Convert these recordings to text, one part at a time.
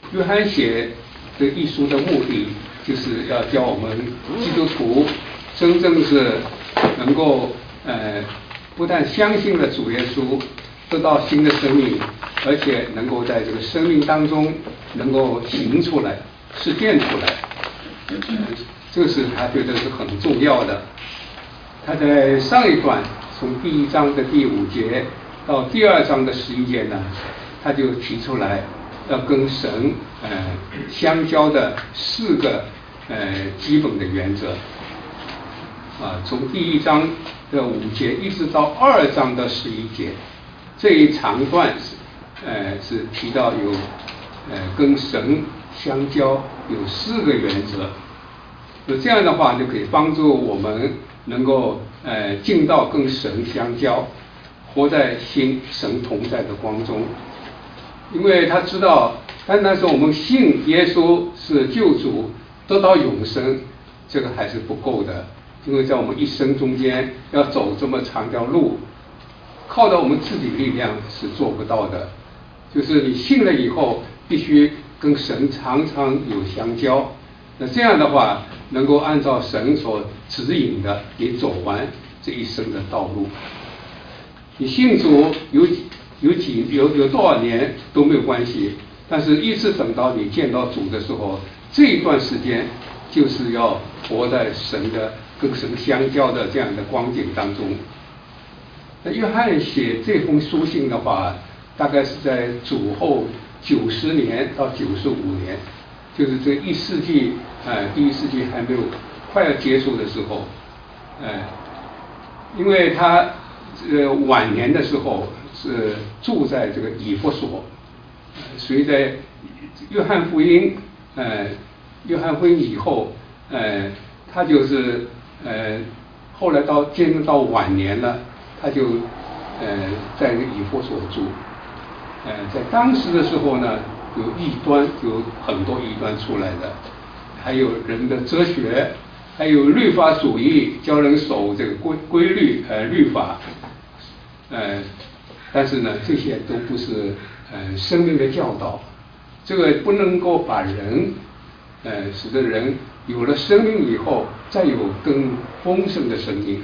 约翰写这一书的目的，就是要教我们基督徒真正是能够不但相信了主耶稣，得到新的生命，而且能够在这个生命当中能够行出来、实践出来。这是他觉得是很重要的。他在上一段从第1章的第5节到第2章的11节呢，他就提出来要跟神相交的4个基本的原则。从第1章的5节一直到2章的11节，这一长段是提到有跟神相交有4个原则。这样的话就可以帮助我们能够进到跟神相交，活在神同在的光中。因为他知道单单是我们信耶稣是救主，得到永生，这个还是不够的。因为在我们一生中间要走这么长条路，靠着我们自己力量是做不到的。就是你信了以后，必须跟神常常有相交。那这样的话，能够按照神所指引的，你走完这一生的道路。你信主有多少年都没有关系，但是一直等到你见到主的时候，这一段时间就是要活在跟神相交的这样的光景当中。那约翰写这封书信的话，大概是在主后90年到95年，就是这1世纪第1世纪还没有快要结束的时候，因为他晚年的时候是住在这个以弗所，所以在约翰福音以后，他就是后来渐渐到晚年了，他就在以弗所住。在当时的时候呢，有很多异端出来的，还有人的哲学，还有律法主义，教人守这个规律律法，但是呢，这些都不是生命的教导。这个不能够把人使得人有了生命以后，再有更丰盛的生命。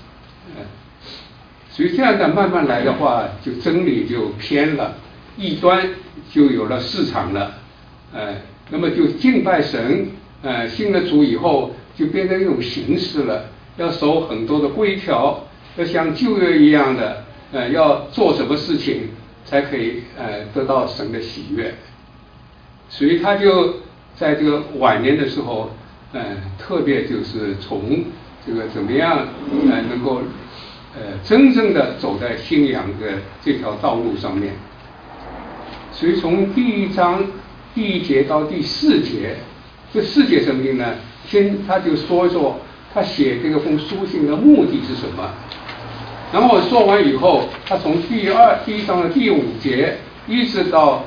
所以这样的慢慢来的话，就真理就偏了，异端就有了市场了。那么就敬拜神，信了主以后，就变成一种形式了，要守很多的规条，要像旧约一样的，要做什么事情才可以得到神的喜悦。所以他就在这个晚年的时候，特别就是从这个怎么样能够真正的走在信仰的这条道路上面。所以从第1章第1节到第4节，这4节圣经呢，先他就说一说他写这个封书信的目的是什么。然后说完以后，他从第1章的第5节一直到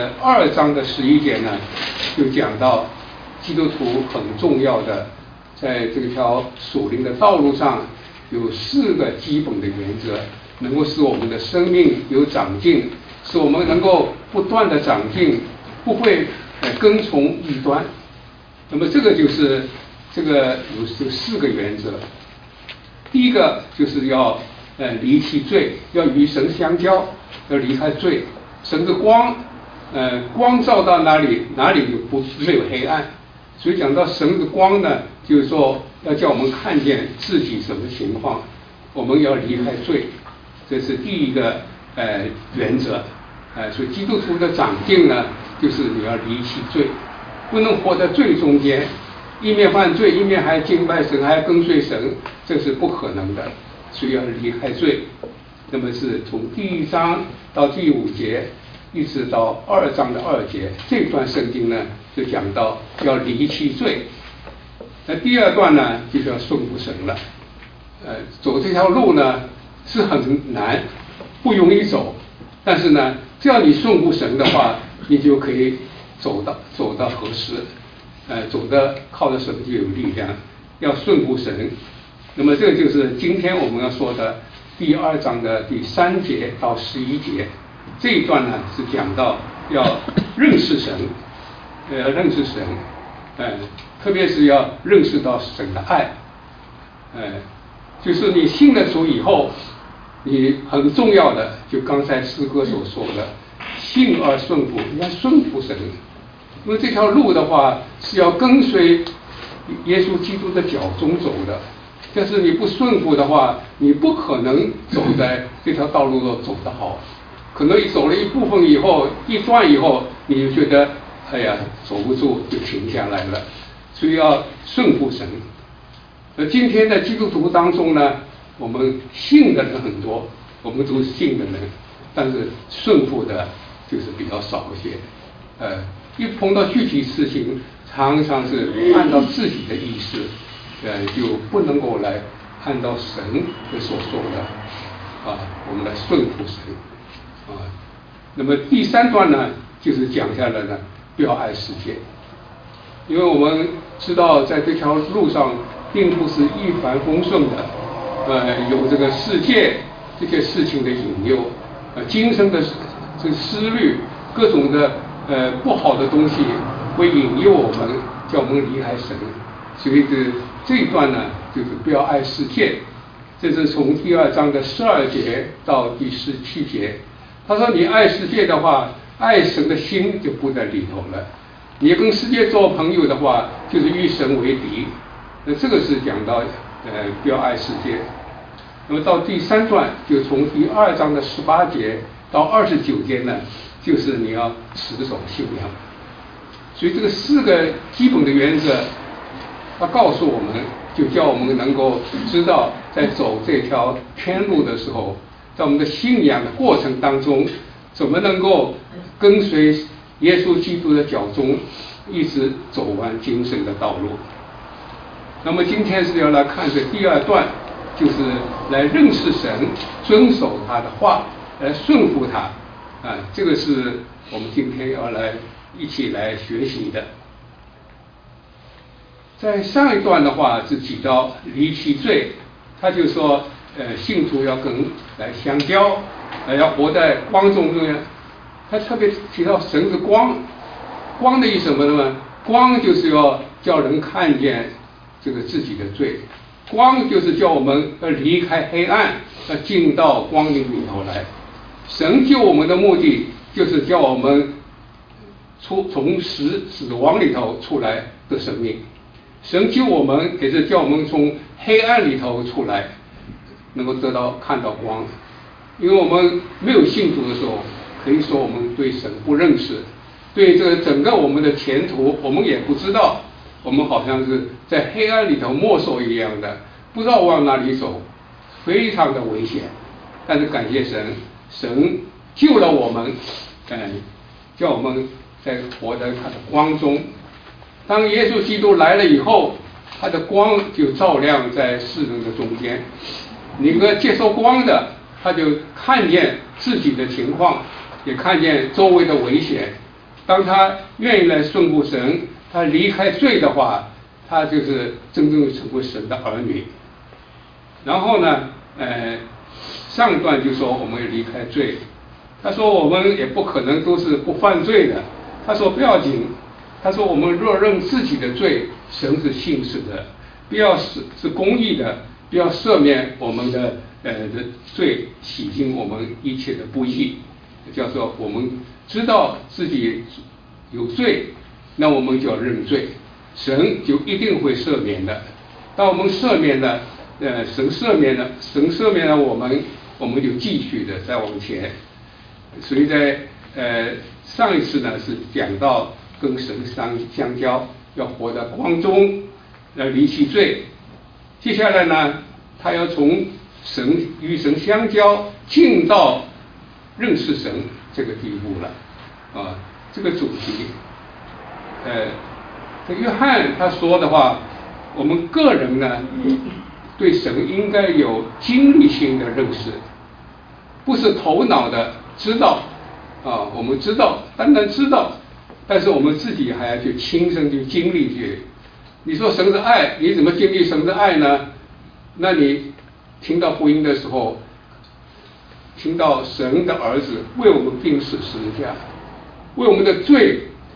2章的11节呢，就讲到基督徒很重要的，在这条属灵的道路上有4个基本的原则，能够使我们的生命有长进，使我们能够不断的长进，不会跟从异端。那么这个就是这个有4个原则。第一个就是要离弃罪，要与神相交，要离开罪。神的光，光照到哪里，哪里就没有黑暗。所以讲到神的光呢，就是说要叫我们看见自己什么情况，我们要离开罪，这是第一个原则。所以基督徒的长进呢，就是你要离弃罪，不能活在罪中间，一面犯罪，一面还敬拜神，还跟随神，这是不可能的。所以要离开罪。那么是从第1章到第5节，一直到2章的2节，这段圣经呢就讲到要离弃罪。那第2段呢，就是要顺服神了。走这条路呢是很难，不容易走，但是呢，只要你顺服神的话，你就可以走到合适，靠着神就有力量。要顺服神。那么这个就是今天我们要说的第2章的第3节到11节，这一段呢是讲到要认识神， 认识神，特别是要认识到神的爱，就是你信了主以后，你很重要的，就刚才诗歌所说的，信而顺服，你要顺服神，因为这条路的话是要跟随耶稣基督的脚中走的。但是你不顺服的话，你不可能走在这条道路上走得好。可能你走了一部分以后，一段以后，你就觉得哎呀走不住，就停下来了。所以要顺服神。今天在基督徒当中呢，我们信的人很多，我们都是信的人，但是顺服的就是比较少一些。一碰到具体事情，常常是按照自己的意思。就不能够来按照神的所说的我们来顺服神那么第3段呢，就是讲下来呢，不要爱世界，因为我们知道在这条路上并不是一帆风顺的，有这个世界这些事情的引诱，今生的这思虑，各种的不好的东西会引诱我们，叫我们离开神。所以这一段呢，就是不要爱世界。这是从第2章的12节到第17节。他说你爱世界的话，爱神的心就不在里头了。你跟世界做朋友的话，就是与神为敌。那这个是讲到不要爱世界。那么到第3段，就从第2章的18节到29节呢，就是你要持守信仰。所以这个4个基本的原则，他告诉我们，就叫我们能够知道，在走这条天路的时候，在我们的信仰的过程当中，怎么能够跟随耶稣基督的脚中，一直走完今生的道路。那么今天是要来看这第2段，就是来认识神，遵守他的话，来顺服他这个是我们今天要来一起来学习的。在上一段的话是提到离弃罪，他就说信徒要跟来相交，要活在光中呢。他特别提到神是光，光的意思什么呢？光就是要叫人看见这个自己的罪，光就是叫我们要离开黑暗，要进到光明里头来。神救我们的目的就是叫我们从死亡里头出来的生命。神救我们也是叫我们从黑暗里头出来，能够看到光。因为我们没有信主的时候，可以说我们对神不认识，对这个整个我们的前途我们也不知道，我们好像是在黑暗里头摸索一样的，不知道往哪里走，非常的危险。但是感谢神，神救了我们，叫我们在活在他的光中。当耶稣基督来了以后，他的光就照亮在世人的中间。你个接受光的，他就看见自己的情况，也看见周围的危险。当他愿意来顺服神，他离开罪的话，他就是真正成为神的儿女。然后呢，上一段就说我们要离开罪，他说我们也不可能都是不犯罪的，他说不要紧。他说我们若认自己的罪，神是信实的，不要是公义的，不要赦免我们的罪，洗净我们一切的不义。叫做我们知道自己有罪，那我们就要认罪，神就一定会赦免的。当我们赦免了神赦免了我们就继续的再往前。所以在上一次呢是讲到跟神相交，要活在光中，要离弃罪。接下来呢，他要从与神相交，进到认识神这个地步了这个主题。约翰他说的话，我们个人呢对神应该有经历性的认识，不是头脑的知道我们知道，单单知道，但是我们自己还要去亲身去经历去。你说神的爱，你怎么经历神的爱呢？那你听到福音的时候，听到神的儿子为我们钉死十字架，为我们的罪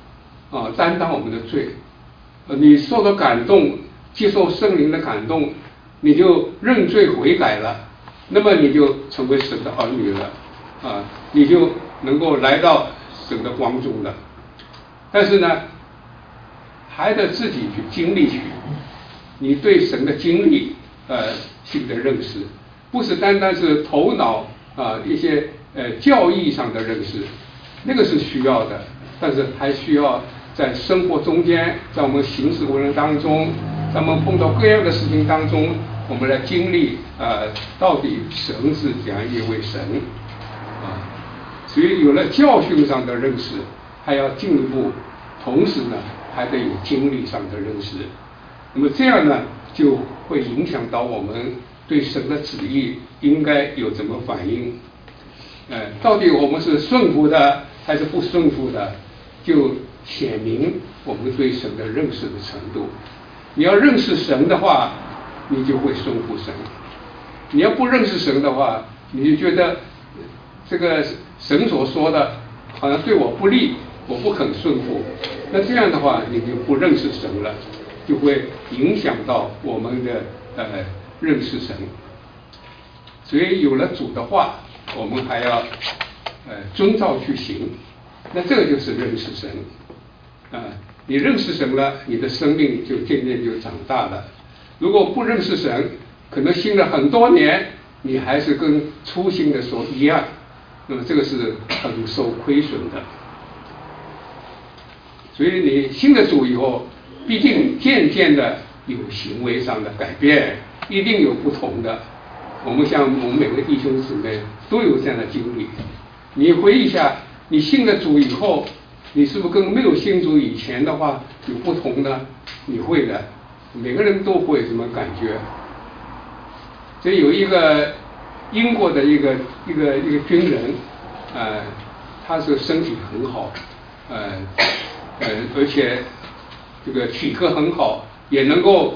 担当我们的罪。你受到感动，接受圣灵的感动，你就认罪悔改了，那么你就成为神的儿女了，你就能够来到神的光中了。但是呢，还得自己去经历去，你对神的经历性的认识，不是单单是头脑一些教义上的认识，那个是需要的，但是还需要在生活中间，在我们行事为人当中，在我们碰到各样的事情当中，我们来经历到底神是怎样一位神所以有了教训上的认识，还要进一步，同时呢还得有经历上的认识。那么这样呢，就会影响到我们对神的旨意应该有怎么反应。到底我们是顺服的还是不顺服的，就显明我们对神的认识的程度。你要认识神的话，你就会顺服神；你要不认识神的话，你就觉得这个神所说的好像对我不利，我不肯顺服。那这样的话，你就不认识神了，就会影响到我们的认识神。所以有了主的话，我们还要遵照去行，那这个就是认识神你认识神了，你的生命就渐渐就长大了。如果不认识神，可能信了很多年，你还是跟初信的时候一样，那么这个是很受亏损的。所以你信了主以后，必定渐渐的有行为上的改变，一定有不同的。我们每个弟兄姊妹都有这样的经历。你回忆一下，你信了主以后，你是不是跟没有信主以前的话有不同呢？你会的，每个人都会什么感觉？这有一个英国的一个军人，他是身体很好，而且这个体格很好，也能够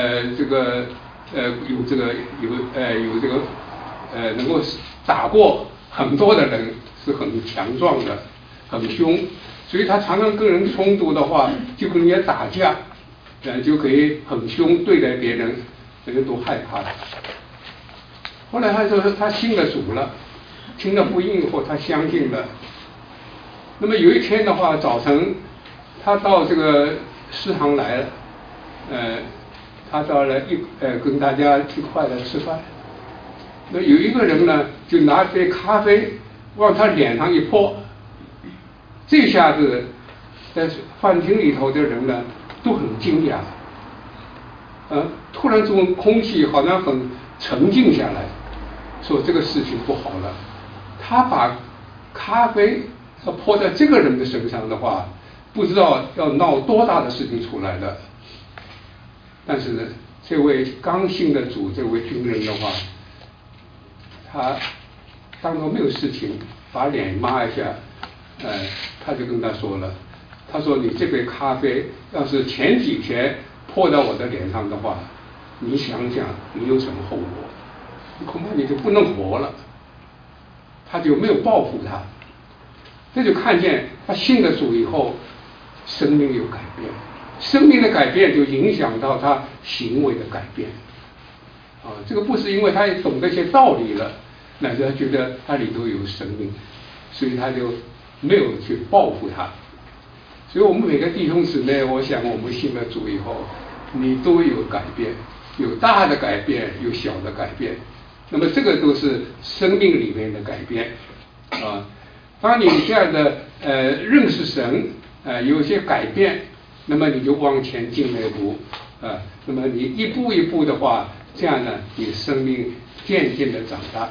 能够打过很多的人，是很强壮的，很凶，所以他常常跟人冲突的话，就跟人家打架，就可以很凶对待别人，人家都害怕他。后来他说他信了主了，听了福音以后他相信了。那么有一天的话，早晨他到这个食堂来了，他到了跟大家一块来吃饭。那有一个人呢，就拿杯咖啡往他脸上一泼，这下子在饭厅里头的人呢都很惊讶，突然这种空气好像很沉静下来，说这个事情不好了。他把咖啡泼在这个人的身上的话，不知道要闹多大的事情出来的。但是呢，这位刚信的主，这位军人的话，他当作没有事情，把脸抹一下，他就跟他说了，他说你这杯咖啡要是前几天泼到我的脸上的话，你想想你有什么后果？恐怕你就不能活了。他就没有报复他，这就看见他信了主以后，生命有改变，生命的改变就影响到他行为的改变。这个不是因为他懂得一些道理了，乃是他觉得他里头有生命，所以他就没有去报复他。所以我们每个弟兄姊妹，我想我们信了主以后，你都有改变，有大的改变，有小的改变。那么这个都是生命里面的改变当你这样的认识神有一些改变，那么你就往前进了一步那么你一步一步的话，这样呢，你生命渐渐的长大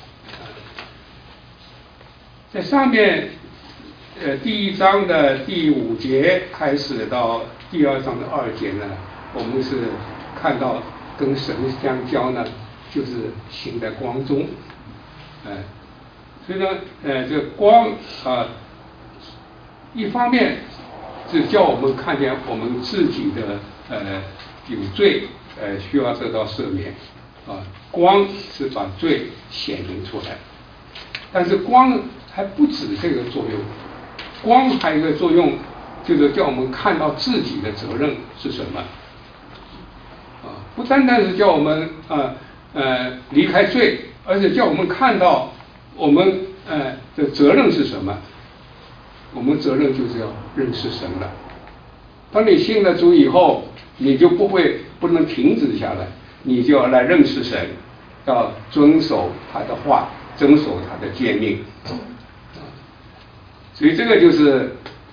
在上面第1章的第5节开始到第2章的2节呢，我们是看到跟神相交呢，就是行在光中，所以呢，这光一方面是叫我们看见我们自己的有罪，需要得到赦免光是把罪显明出来，但是光还不止这个作用，光还有一个作用， 就是叫我们看到自己的责任是什么。不单单是叫我们离开罪，而且叫我们看到我们的责任是什么。我们责任就是要认识神了。当你信了主以后，你就不能停止下来，你就要来认识神，要遵守他的话，遵守他的诫命。所以这个就是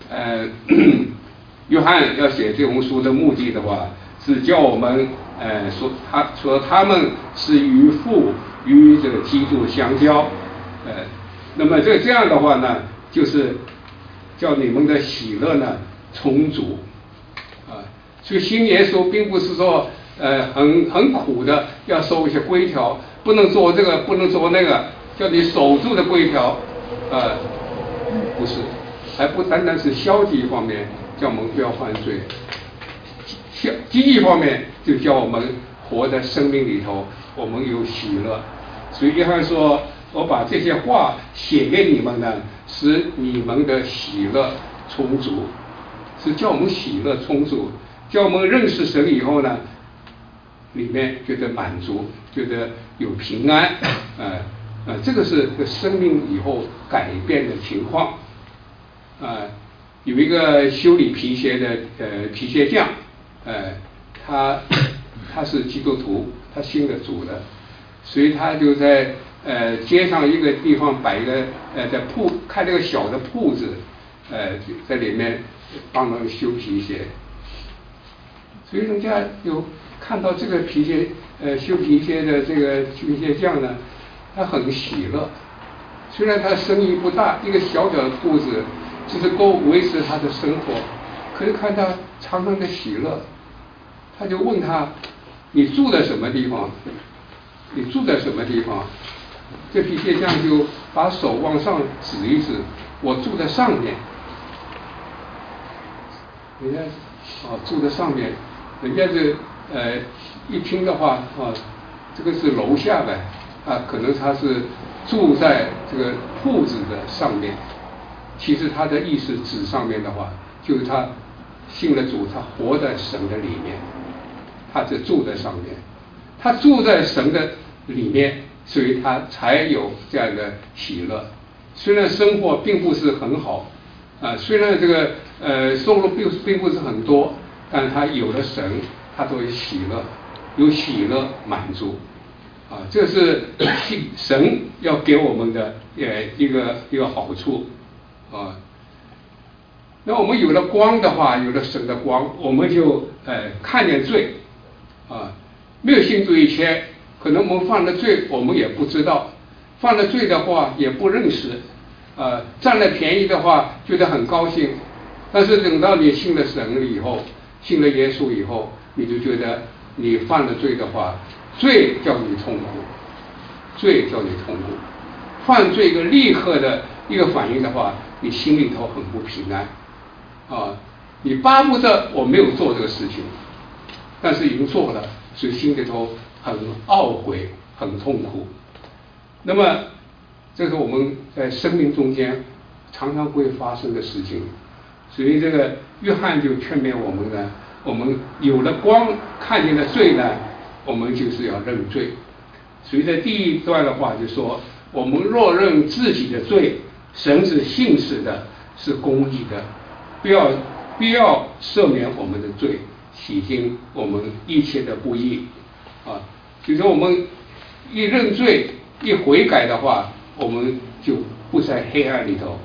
约翰要写这封书的目的的话，是叫我们说他们是与父与这个基督相交，那么这样的话呢，就是叫你们的喜乐呢充足所以信耶稣并不是说很苦的要守一些规条，不能做这个不能做那个，叫你守住的规条不是，还不单单是消极方面叫我们不要犯罪，积极方面就叫我们活在生命里头，我们有喜乐。所以约翰说，我把这些话写给你们呢，使你们的喜乐充足，是叫我们喜乐充足，叫我们认识神以后呢，里面觉得满足，觉得有平安，这个是生命以后改变的情况。有一个修理皮鞋的皮鞋匠，他是基督徒，他信了主的，所以他就在街上一个地方摆一个开了个小的铺子，在里面帮人修皮鞋，所以人家有看到这个修皮鞋的这个皮鞋匠呢，他很喜乐，虽然他生意不大，一个小小的铺子就是够维持他的生活，可是看他常常的喜乐，他就问他，你住在什么地方？你住在什么地方？这皮鞋匠就把手往上指一指，我住在上面。人家住在上面，人家是一听的话这个是楼下呗，可能他是住在这个铺子的上面。其实他的意思指上面的话，就是他信了主，他活在神的里面，他就住在上面，他住在神的里面，所以他才有这样的喜乐。虽然生活并不是很好虽然这个收入并不是很多，但他有了神，他都有喜乐，有喜乐满足这是神要给我们的一个好处那我们有了光的话，有了神的光，我们就看见罪没有信主以前，可能我们犯了罪我们也不知道，犯了罪的话也不认识占了便宜的话觉得很高兴，但是等到你信了神了以后，信了耶稣以后，你就觉得你犯了罪的话，罪叫你痛苦，罪叫你痛苦，犯罪一个立刻的一个反应的话，你心里头很不平安你巴不得我没有做这个事情，但是已经做了，所以心里头很懊悔，很痛苦。那么这是我们在生命中间常常会发生的事情，所以这个约翰就劝勉我们呢，我们有了光，看见了罪呢，我们就是要认罪。所以在第一段的话就说，我们若认自己的罪，神是信实的，是公义的，必要赦免我们的罪，洗净我们一切的不义所以说我们一认罪一悔改的话，我们就不在黑暗里头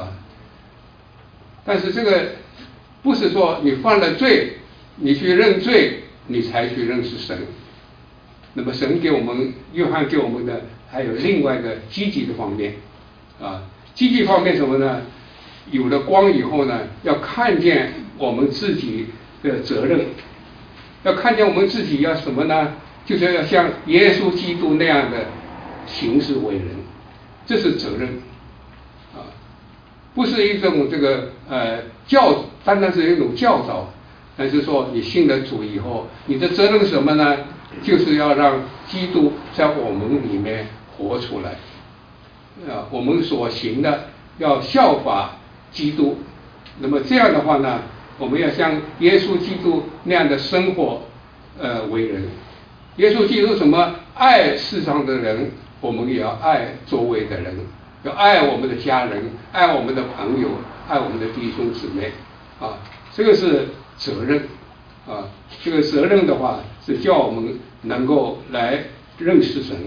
但是这个不是说你犯了罪你去认罪你才去认识神。那么神给我们，约翰给我们的还有另外一个积极的方面积极方面什么呢？有了光以后呢，要看见我们自己的责任，要看见我们自己要什么呢？就是要像耶稣基督那样的行事为人，这是责任不是一种这个单单是一种教导，但是说你信了主以后，你的责任是什么呢？就是要让基督在我们里面活出来我们所行的要效法基督那么这样的话呢，我们要像耶稣基督那样的生活为人。耶稣基督什么？爱世上的人，我们也要爱周围的人，要爱我们的家人，爱我们的朋友，爱我们的弟兄姊妹啊，这个是责任啊。这个责任的话是叫我们能够来认识神。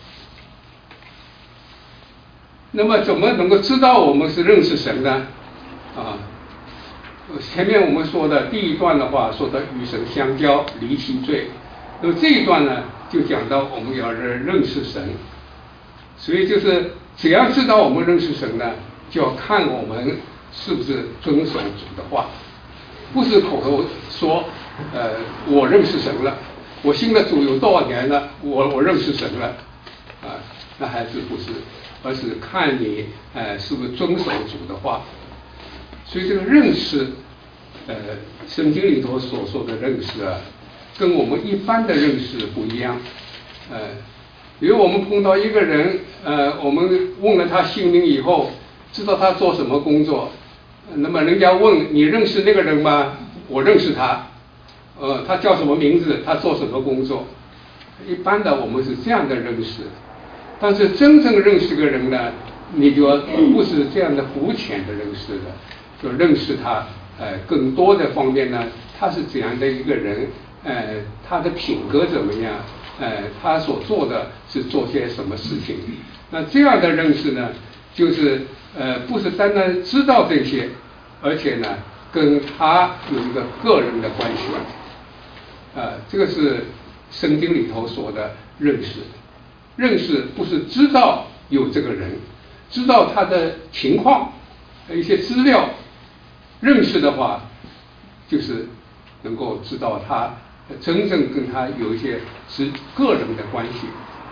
那么怎么能够知道我们是认识神呢？啊，前面我们说的第一段的话说的与神相交，离其罪。那么这一段呢，就讲到我们要认识神。所以就是怎样知道我们认识神呢？就要看我们是不是遵守主的话，不是口头说，我认识神了，我信了主有多少年了，我认识神了，啊，那还是不是？而是看你是不是遵守主的话。所以这个认识，圣经里头所说的认识啊，跟我们一般的认识不一样。比如我们碰到一个人，我们问了他姓名以后，知道他做什么工作，那么人家问你认识那个人吗？我认识他，他叫什么名字？他做什么工作？一般的我们是这样的认识。但是真正认识个人呢，你就不是这样的肤浅的认识的，就认识他，更多的方面呢，他是怎样的一个人，他的品格怎么样，他所做的是做些什么事情。那这样的认识呢，就是不是单单知道这些，而且呢，跟他有一个个人的关系。这个是圣经里头说的认识。认识不是知道有这个人，知道他的情况，一些资料。认识的话，就是能够知道他真正跟他有一些是个人的关系。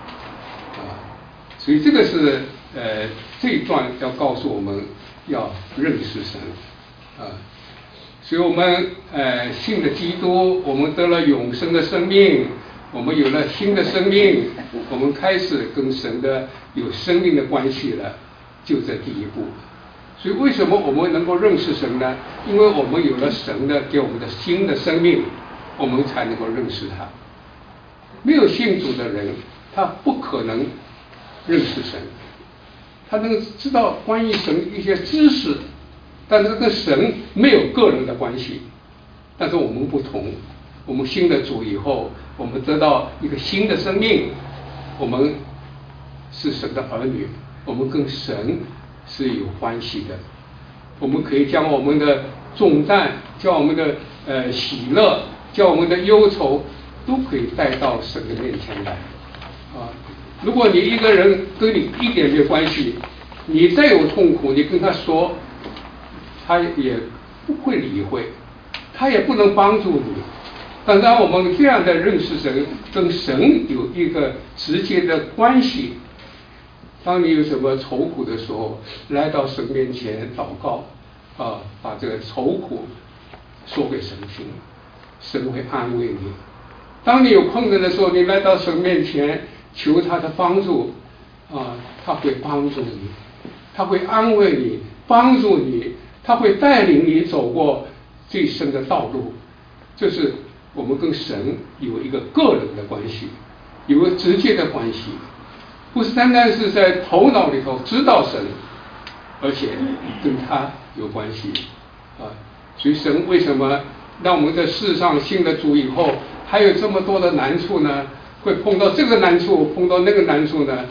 所以这个是这一段要告诉我们要认识神。所以我们信了基督，我们得了永生的生命，我们有了新的生命，我们开始跟神的有生命的关系了，就这第一步。所以为什么我们能够认识神呢？因为我们有了神的给我们的新的生命，我们才能够认识他。没有信主的人，他不可能认识神，他能知道关于神一些知识，但是跟神没有个人的关系。但是我们不同，我们信了主以后，我们得到一个新的生命，我们是神的儿女，我们跟神是有关系的。我们可以将我们的重担，将我们的喜乐，将我们的忧愁，都可以带到神的面前来。如果你一个人跟你一点没有关系，你再有痛苦，你跟他说，他也不会理会，他也不能帮助你。但当我们这样的认识神，跟神有一个直接的关系，当你有什么愁苦的时候，来到神面前祷告，把这个愁苦说给神听，神会安慰你。当你有困难的时候，你来到神面前求他的帮助，他会帮助你，他会安慰你，帮助你，他会带领你走过这生的道路。这是我们跟神有一个个人的关系，有个直接的关系，不是单单是在头脑里头知道神，而且跟他有关系。所以神为什么让我们在世上信了主以后，还有这么多的难处呢？会碰到这个难处，碰到那个难处呢？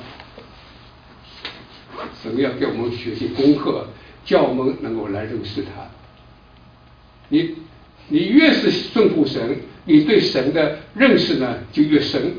神要给我们学习功课，叫我们能够来认识他。你越是顺服神，你对神的认识呢就越深。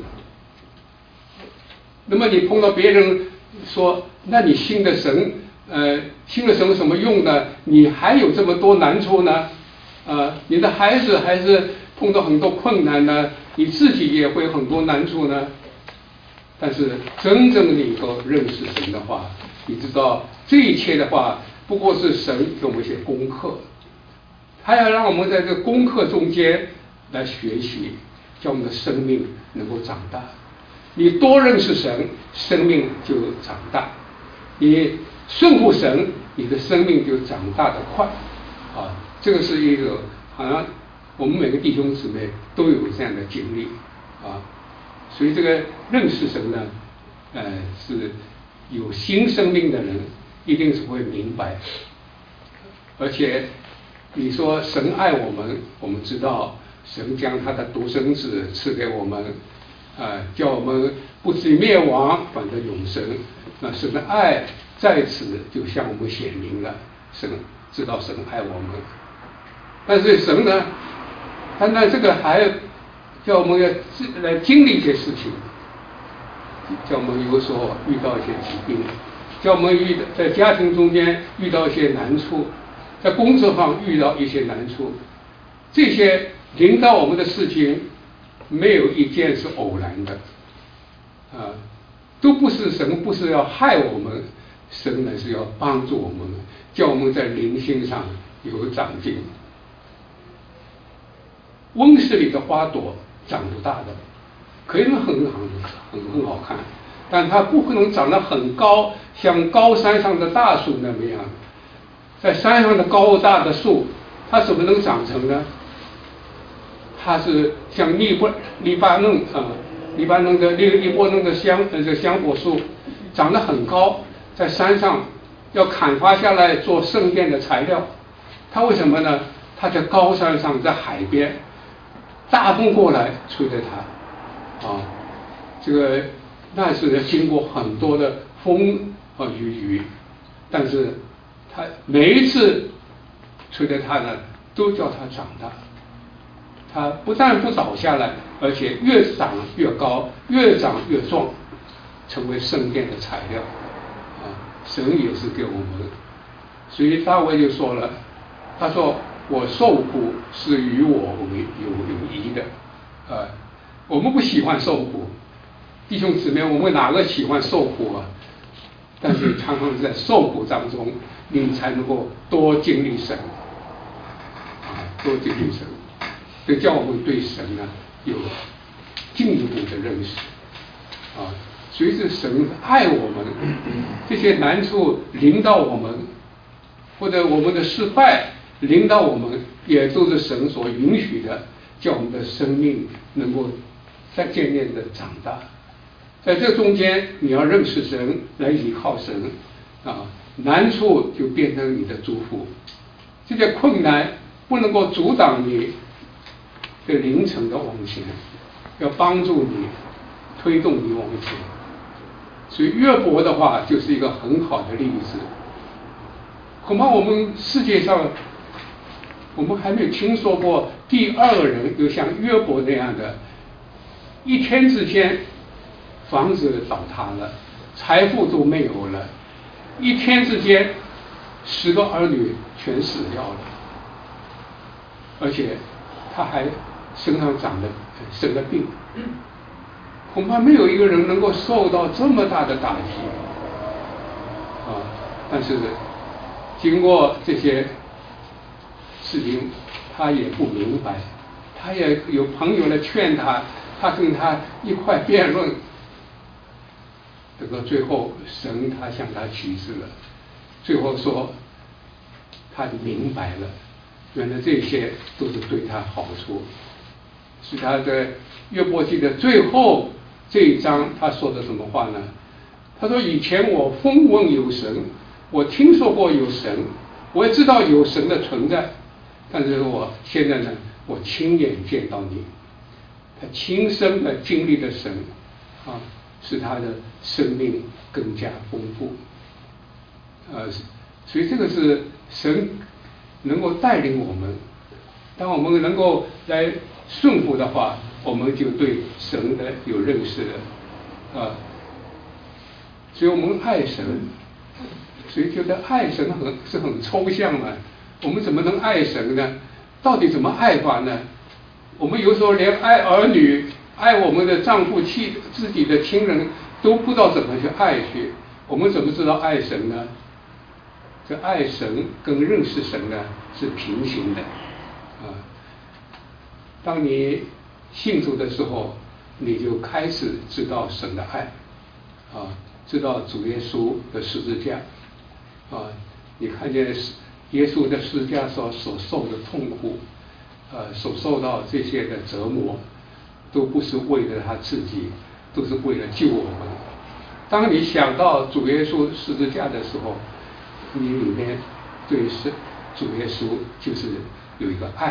那么你碰到别人说，那你信的神，信了神有什么用呢？你还有这么多难处呢？你的孩子还是碰到很多困难呢，你自己也会有很多难处呢。但是真正你能够认识神的话，你知道这一切的话，不过是神给我们一些功课，他要让我们在这个功课中间来学习，叫我们的生命能够长大。你多认识神，生命就长大；你顺服神，你的生命就长大得快。 啊，这个是一个好像我们每个弟兄姊妹都有这样的经历啊，所以这个认识神呢，是有新生命的人一定是会明白，而且你说神爱我们，我们知道神将他的独生子赐给我们，叫我们不至于灭亡，反得永生。那神的爱在此就向我们显明了，神知道神爱我们，但是神呢，那这个还叫我们要来经历一些事情，叫我们有时候遇到一些疾病，叫我们在家庭中间遇到一些难处，在工作上遇到一些难处，这些临到我们的事情，没有一件是偶然的，都不是神不是要害我们，神呢是要帮助我们，叫我们在灵性上有长进。温室里的花朵长不大的，可以很好看，但它不可能长得很高，像高山上的大树那么样。在山上的高大的树，它怎么能长成呢？它是像黎巴嫩的香果树，长得很高，在山上要砍伐下来做圣殿的材料。它为什么呢？它在高山上，在海边，大风过来吹着它，这个那是经过很多的风和雨，但是它每一次吹着它呢，都叫它长大。它不但不倒下来，而且越长越高，越长越壮，成为圣殿的材料。神也是给我们，所以大卫就说了，他说我受苦是与我有益的。我们不喜欢受苦，弟兄姊妹，我们哪个喜欢受苦啊？但是常常在受苦当中，你才能够多经历神，多经历神。这叫我们对神呢有进一步的认识，随着神爱我们，这些难处临到我们，或者我们的失败临到我们，也都是神所允许的，叫我们的生命能够再渐渐的长大。在这中间，你要认识神，来依靠神，难处就变成你的祝福。这些困难不能够阻挡你的灵程的往前，要帮助你推动你往前。所以约伯的话就是一个很好的例子。恐怕我们世界上，我们还没有听说过第二个人有像约伯那样的，一天之间房子倒塌了，财富都没有了，一天之间10个儿女全死掉了，而且他还身上生了病，恐怕没有一个人能够受到这么大的打击，但是经过这些事情，他也不明白，他也有朋友来劝他，他跟他一块辩论，等到最后神他向他启示了，最后说他明白了，原来这些都是对他好处。是他的约伯记的最后这一章，他说的什么话呢？他说以前我风闻有神，我听说过有神，我也知道有神的存在，但是我现在呢，我亲眼见到你，他亲身的经历的神使他的生命更加丰富。所以这个是神能够带领我们，当我们能够来顺服的话，我们就对神的有认识了，所以我们爱神，所以觉得爱神是很抽象的，我们怎么能爱神呢？到底怎么爱法呢？我们有时候连爱儿女、爱我们的丈夫、自己的亲人都不知道怎么去爱去，我们怎么知道爱神呢？这爱神跟认识神呢是平行的，当你信主的时候，你就开始知道神的爱，知道主耶稣的十字架，你看见耶稣的十字架所受的痛苦，所受到这些的折磨，都不是为了他自己，都是为了救我们。当你想到主耶稣十字架的时候，你里面对主耶稣就是有一个爱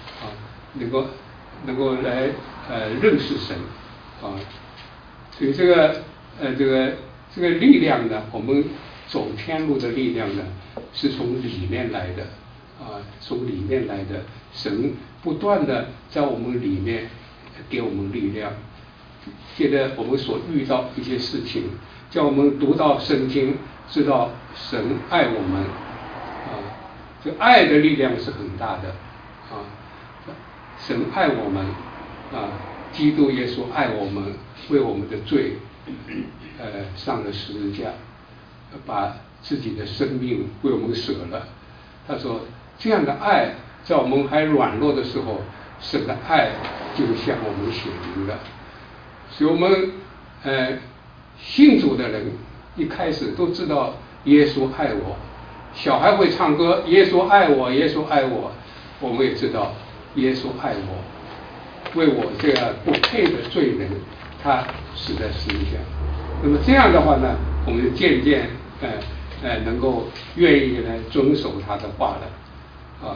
能够来认识神所以这个力量呢，我们走天路的力量呢，是从里面来的从里面来的。神不断的在我们里面给我们力量，接着我们所遇到一些事情，叫我们读到圣经，知道神爱我们这爱的力量是很大的神爱我们基督耶稣爱我们，为我们的罪上了十字架，把自己的生命为我们舍了。他说这样的爱在我们还软弱的时候，神的爱就向我们显明了。所以我们信主的人一开始都知道耶稣爱我，小孩会唱歌耶稣爱我耶稣爱我，我们也知道耶稣爱我，为我这样不配的罪人他死在十字架。那么这样的话呢，我们就渐渐能够愿意来遵守他的话了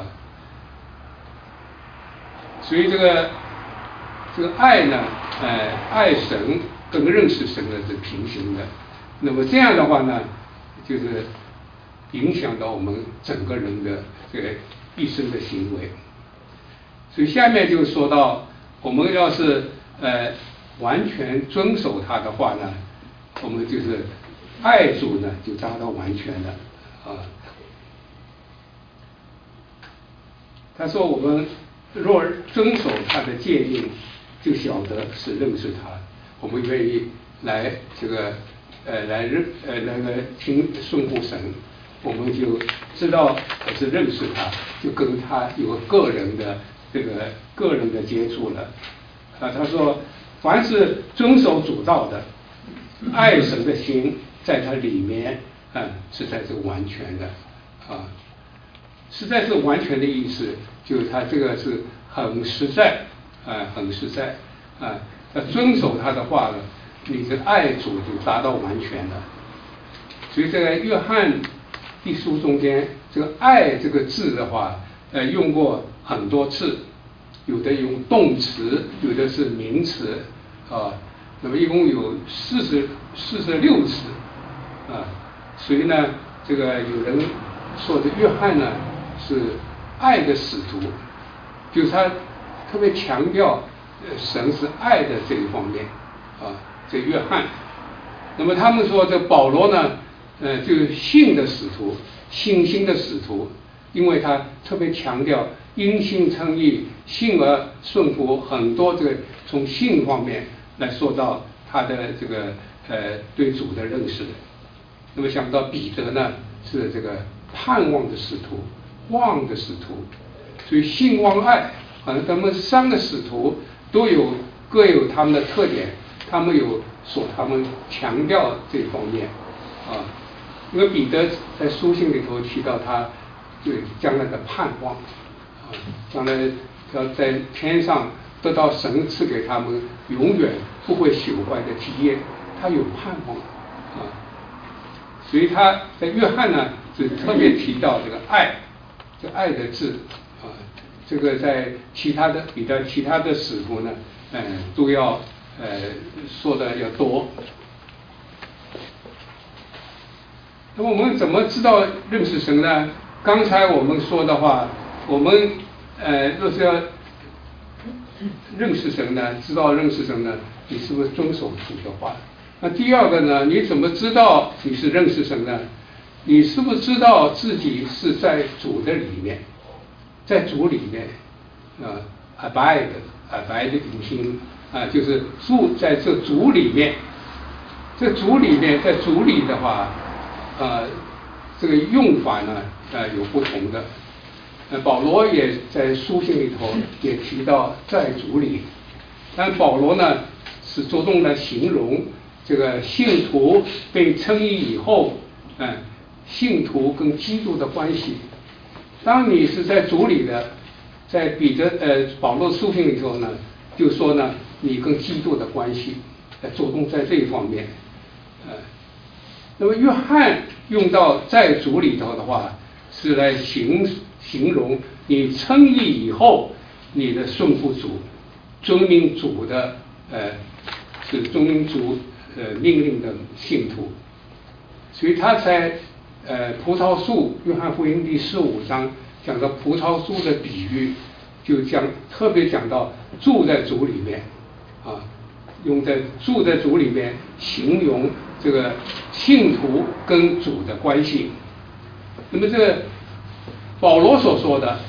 所以这个爱呢爱神跟认识神的是平行的。那么这样的话呢，就是影响到我们整个人的这个一生的行为。所以下面就说到，我们要是完全遵守他的话呢，我们就是爱主呢就达到完全了他说我们若遵守他的诫命，就晓得是认识他。我们愿意来这个来听顺服神，我们就知道是认识他，就跟他有个人的接触了他说凡是遵守主道的，爱神的心在他里面实在是完全的实在是完全的意思，就是他这个是很实在很实在他遵守他的话了，你的爱主就达到完全了。所以在约翰一书中间，这个爱这个字的话用过很多次，有的用动词，有的是名词那么一共有46次所以呢，这个有人说这约翰呢是爱的使徒，就是他特别强调神是爱的这一方面这约翰。那么他们说这保罗呢就是信的使徒，信心的使徒，因为他特别强调因信称义，信而顺服，很多这个从信方面来说到他的这个对主的认识。那么想到彼得呢是这个盼望的使徒，望的使徒，所以信望爱好像他们3个使徒都各有他们的特点，他们强调这方面因为彼得在书信里头提到他对将来的盼望将来要在天上得到神赐给他们永远不会朽坏的体验，他有盼望所以他在约翰呢是特别提到这个爱，这爱的字这个在比较其他的使徒呢都要说的要多。那么我们怎么知道认识神呢？刚才我们说的话，我们若是要认识神呢，知道认识神呢，你是不是遵守主的话？那第二个呢，你怎么知道你是认识神呢？你是不是知道自己是在主的里面，在主里面abide 隐心就是住在这主里面。这主里面，在主里的话这个用法呢有不同的。保罗也在书信里头也提到在主里，但保罗呢是着重的形容这个信徒被称义以后信徒跟基督的关系。 当你是在主里的，在保罗书信里头呢，就说呢，你跟基督的关系，着重在这一方面，那么约翰用到在主里头的话，是来形容你称义以后，你的顺服主，遵命主的是遵命主命令的信徒，所以他在葡萄树，约翰福音第15章讲到葡萄树的比喻，就特别讲到住在主里面啊，用在住在主里面形容这个信徒跟主的关系。那么这个保罗所说的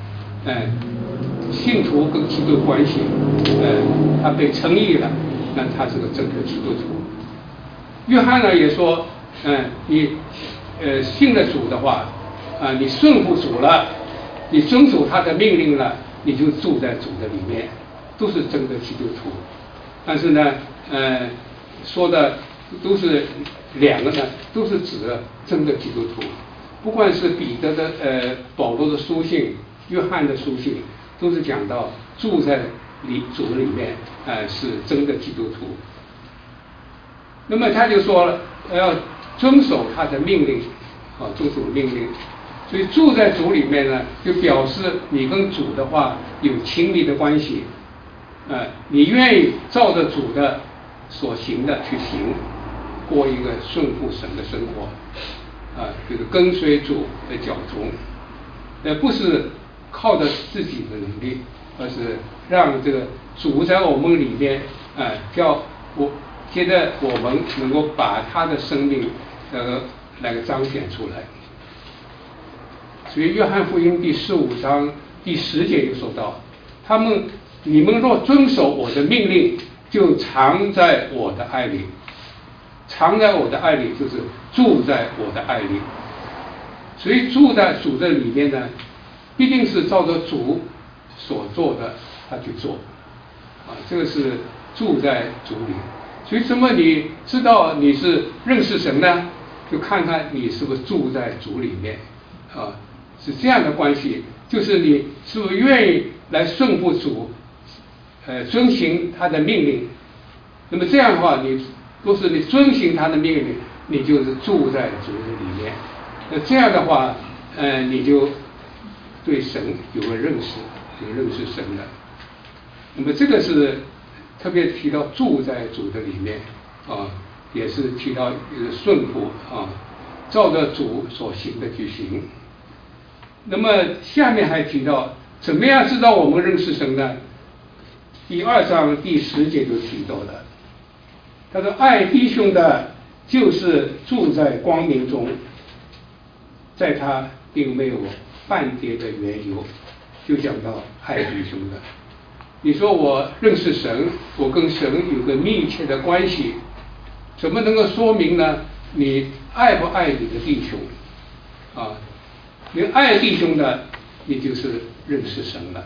信徒跟基督的关系，他被称义了，那他是个真的基督徒。约翰呢也说，你信了主的话，你顺服主了，你遵守他的命令了，你就住在主的里面，都是真的基督徒。但是呢，说的都是两个呢，都是指的真的基督徒。不管是彼得的保罗的书信，约翰的书信，都是讲到住在主里面，是真的基督徒。那么他就说了，要遵守他的命令，遵守命令。所以住在主里面呢，就表示你跟主的话有亲密的关系，你愿意照着主的所行的去行，过一个顺服神的生活，就是跟随主的脚踪，不是靠着自己的能力，而是让这个主在我们里面，觉得我们能够把他的生命来彰显出来。所以约翰福音第15章第10节就说到，你们若遵守我的命令，就藏在我的爱里。藏在我的爱里，就是住在我的爱里。所以住在主的里面呢，必定是照着主所做的他去做，这个是住在主里。所以怎么你知道你是认识神呢？就看看你是不是住在主里面，是这样的关系，就是你是不是愿意来顺服主，遵行他的命令。那么这样的话，你遵行他的命令，你就是住在主的里面。那这样的话，你就对神有个认识，有认识神的。那么这个是特别提到住在主的里面，也是提到顺服，照着主所行的去行。那么下面还提到怎么样知道我们认识神呢？第2章第10节就提到了，他说爱弟兄的就是住在光明中，在他并没有半点的缘由，就讲到爱弟兄的。你说我认识神，我跟神有个密切的关系，怎么能够说明呢？你爱不爱你的弟兄？你爱弟兄的，你就是认识神了。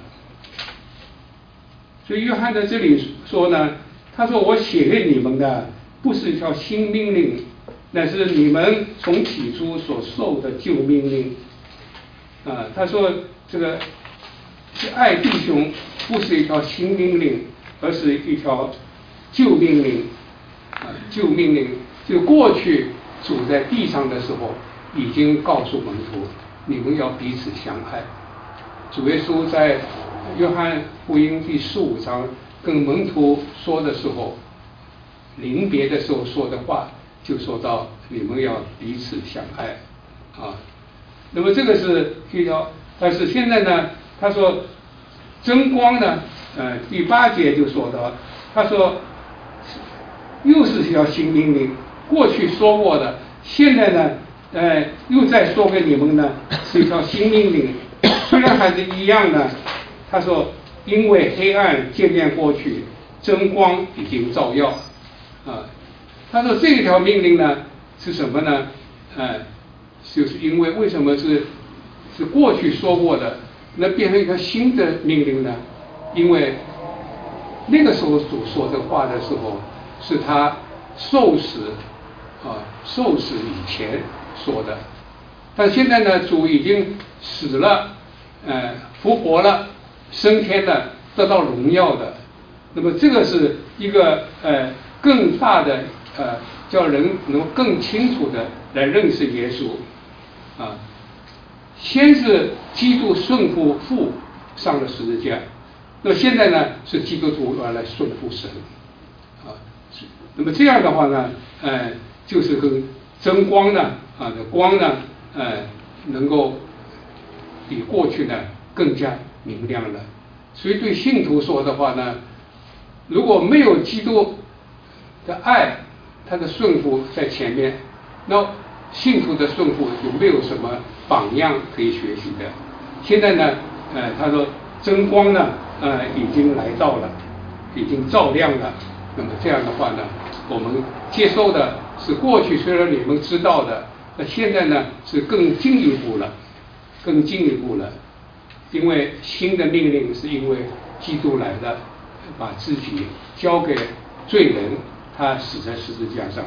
所以约翰在这里说呢，他说我写给你们的不是一条新命令，乃是你们从起初所受的旧命令。他说这个是爱弟兄，不是一条新命令，而是一条旧命令。旧命令就过去主在地上的时候已经告诉门徒，你们要彼此相爱。主耶稣在约翰福音第15章跟门徒说的时候，临别的时候说的话，就说到你们要彼此相爱。那么这个是一条，但是现在呢，他说真光呢，第8节就说到，他说又是一条新命令，过去说过的，现在呢，又再说给你们呢，是一条新命令。虽然还是一样的，他说因为黑暗渐渐过去，真光已经照耀。他说这一条命令呢是什么呢？就是因为为什么是过去说过的，那变成一个新的命令呢？因为那个时候主说这话的时候，是他受死以前说的，但现在呢，主已经死了，复活了，升天了，得到荣耀的。那么这个是一个更大的叫人能够更清楚的来认识耶稣啊。先是基督顺服父上了十字架，那么现在呢是基督徒来顺服神啊。那么这样的话呢，就是跟真光呢的光呢能够比过去呢更加明亮了。所以对信徒说的话呢，如果没有基督的爱，他的顺服在前面，那信徒的顺服就没有什么榜样可以学习的。现在呢，他说真光呢，已经来到了，已经照亮了。那么这样的话呢，我们接受的是过去虽然你们知道的，那现在呢是更进一步了，更进一步了。因为新的命令是因为基督来了，把自己交给罪人，他死在十字架上。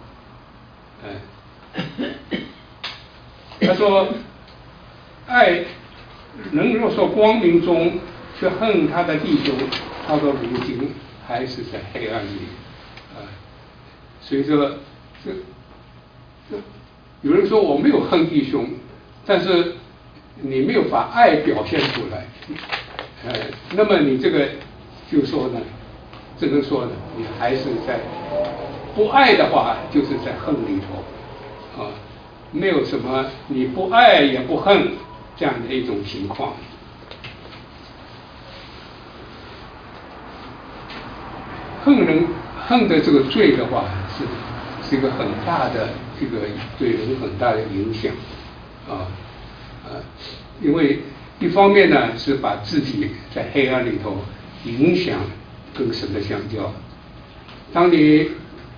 他说爱人若说光明中却恨他的弟兄，他说如今还是在黑暗里。所以说这有人说我没有恨弟兄，但是你没有把爱表现出来，那么你这个就说呢，只能说呢，你还是在不爱的话，就是在恨里头啊，没有什么你不爱也不恨这样的一种情况。恨的这个罪的话，是一个很大的这个对人很大的影响啊。因为一方面呢是把自己在黑暗里头影响跟神的相交，当你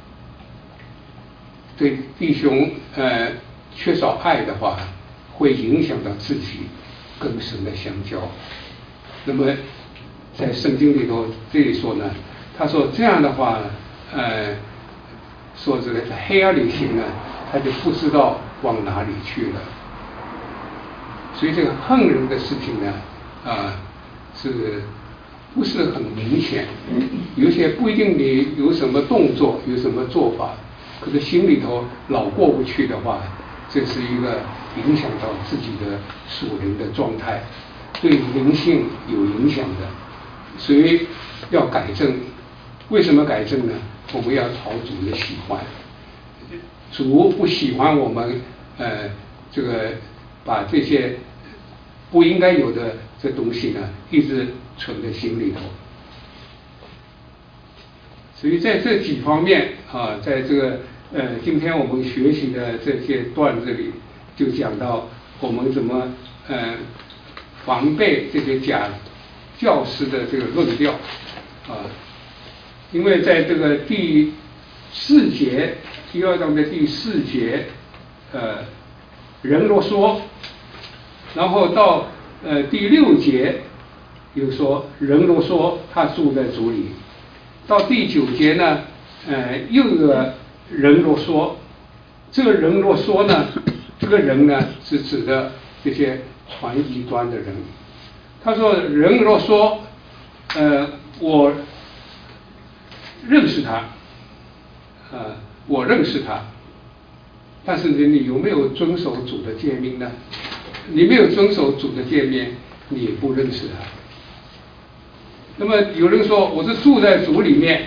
对弟兄缺少爱的话，会影响到自己跟神的相交。那么在圣经里头这里说呢，他说这样的话说这个在黑暗里行呢，他就不知道往哪里去了。所以这个恨人的事情呢，是不是很明显？有些不一定你有什么动作，有什么做法，可是心里头老过不去的话，这是一个影响到自己的属灵的状态，对灵性有影响的。所以要改正。为什么改正呢？我们要讨主的喜欢。主不喜欢我们这个把这些不应该有的这东西呢，一直存在心里头。所以在这几方面在这个今天我们学习的这些段子里，就讲到我们怎么防备这些假教师的这个论调因为在这个第4节第2章的第4节人若说，然后到第6节又说人若说他住在主里，到第9节呢又有个人若说，这个人若说呢，这个人呢是指的这些传异端的人。他说人若说我认识他我认识他，但是你有没有遵守主的诫命呢？你没有遵守主的诫命，你不认识他。那么有人说我是住在主里面，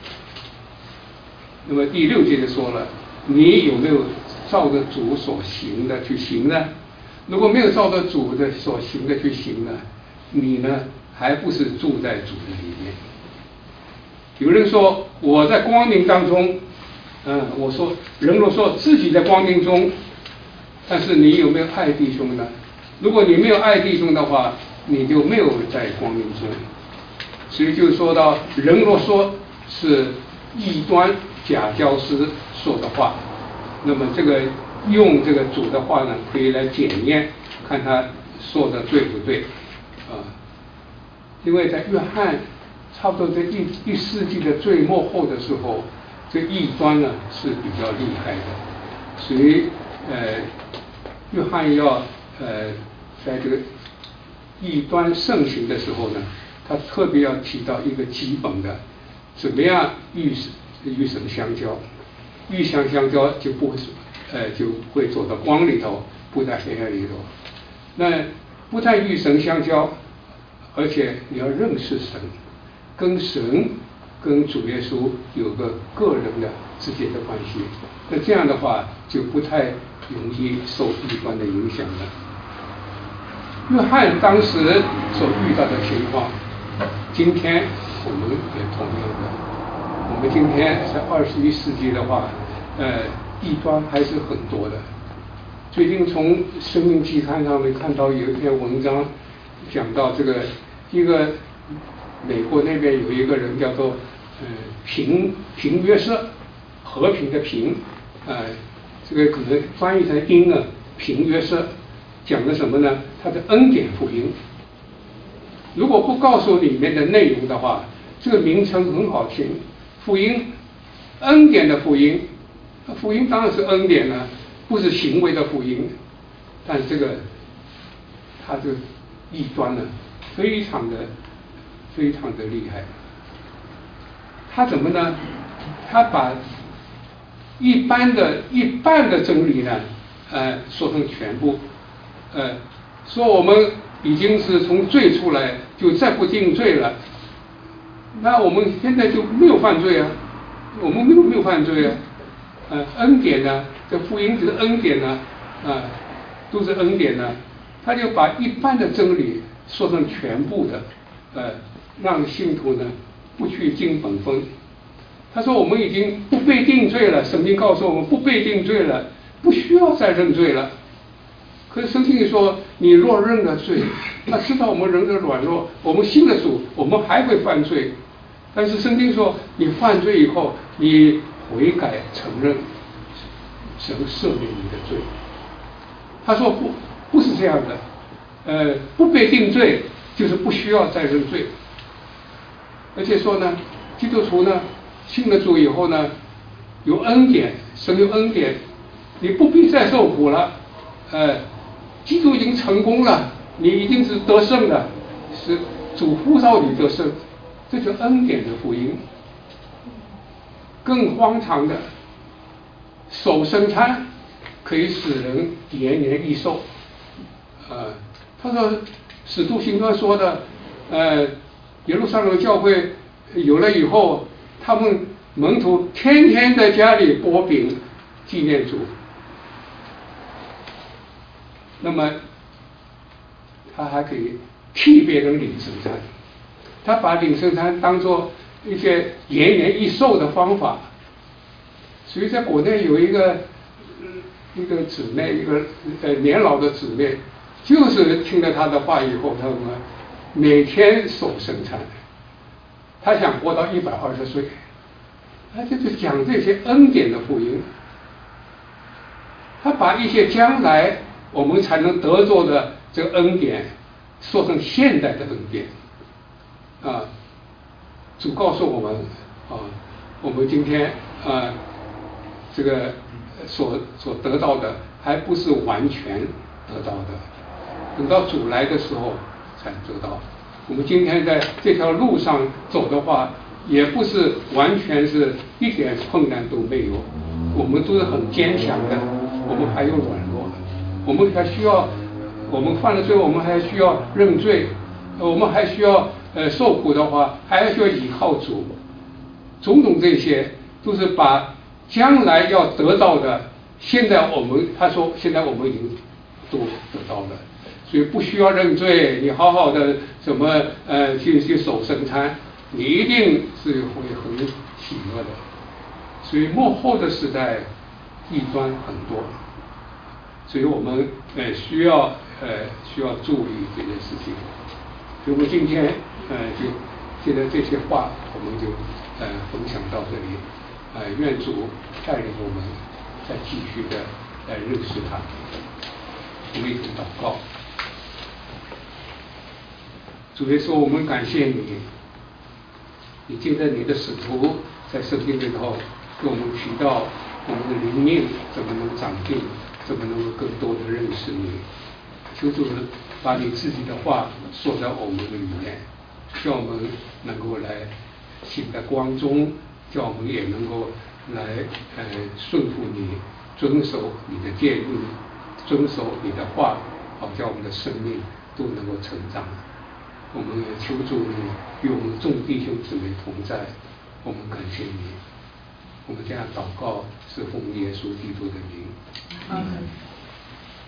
那么第6节就说了，你有没有照着主所行的去行呢？如果没有照着主的所行的去行呢，你呢还不是住在主的里面。有人说我在光明当中我说人若说自己在光明中，但是你有没有爱弟兄呢？如果你没有爱弟兄的话，你就没有在光明中。所以就说到人若说是异端假教师说的话，那么这个用这个主的话呢，可以来检验看他说的对不对因为在约翰差不多在第4纪的最末后的时候，这异端呢是比较厉害的，所以约翰要在这个异端盛行的时候呢，他特别要提到一个基本的，怎么样与神相交，与神相交就会走到光里头，不在黑暗里头。那不但与神相交，而且你要认识神，跟神跟主耶稣有个个人的之间的关系。那这样的话就不太容易受异端的影响了。约翰当时所遇到的情况，今天我们也同样的。我们今天在21世纪的话，异端还是很多的。最近从《生命期刊》上面看到有一篇文章，讲到这个一个美国那边有一个人叫做平约瑟，和平的平，这个可能翻译成英啊，平约瑟。讲的什么呢？它的恩典福音。如果不告诉里面的内容的话，这个名称很好听，福音，恩典的福音。福音当然是恩典了，不是行为的福音。但这个，它这个异端呢，非常的厉害。他怎么呢？他把一半的真理呢，说成全部。说我们已经是从罪出来，就再不定罪了，那我们现在就没有犯罪啊，我们没有犯罪啊，恩典呢，这福音就是恩典呢，都是恩典呢，他就把一半的真理说成全部的，让信徒呢不去尽本分。他说我们已经不被定罪了，圣经告诉我们不被定罪了，不需要再认罪了。可是圣经里说，你若认了罪，他知道我们人的软弱，我们信了主，我们还会犯罪。但是圣经说，你犯罪以后，你悔改承认，神赦免你的罪。他说不是这样的，不被定罪就是不需要再认罪。而且说呢，基督徒呢信了主以后呢，有恩典，神有恩典，你不必再受苦了，基督已经成功了，你已经是得胜了，是主呼召你得胜，这就恩典的福音。更荒唐的，守圣餐可以使人延年益寿。他说使徒行传说的，耶路撒冷教会有了以后，他们门徒天天在家里剥饼纪念主。那么他还可以替别人领圣餐，他把领圣餐当作一些延年益寿的方法。所以在国内有一个姊妹，一个年老的姊妹，就是听了他的话以后，他们每天守圣餐，他想活到120岁，他就是讲这些恩典的福音，他把一些将来我们才能得着的这个恩典说成现代的恩典。主告诉我们我们今天这个所得到的还不是完全得到的，等到主来的时候才得到。我们今天在这条路上走的话，也不是完全是一点困难都没有，我们都是很坚强的，我们还有软弱的，我们还需要，我们犯了罪，我们还需要认罪，我们还需要受苦的话，还需要倚靠主，种种这些都是把将来要得到的，现在他说现在我们已经都得到了，所以不需要认罪，你好好的什么去守圣餐，你一定是会很喜乐的。所以末后的时代异端很多，所以我们需要注意这件事情。所以我们今天就现在这些话我们就分享到这里。愿主带领我们再继续的认识他。我们一同祷告。主耶稣，我们感谢你，你借着你的使徒在圣经里头给我们提到我们的灵命怎么能长进，怎么能够更多的认识你。 求主把你自己的话说在我们的里面，叫我们能够来行在光中，叫我们也能够来顺服你，遵守你的诫命，遵守你的话，好叫我们的生命都能够成长。我们也求主与我们众弟兄姊妹同在，我们感谢你。我们这样祷告是奉耶稣基督的名。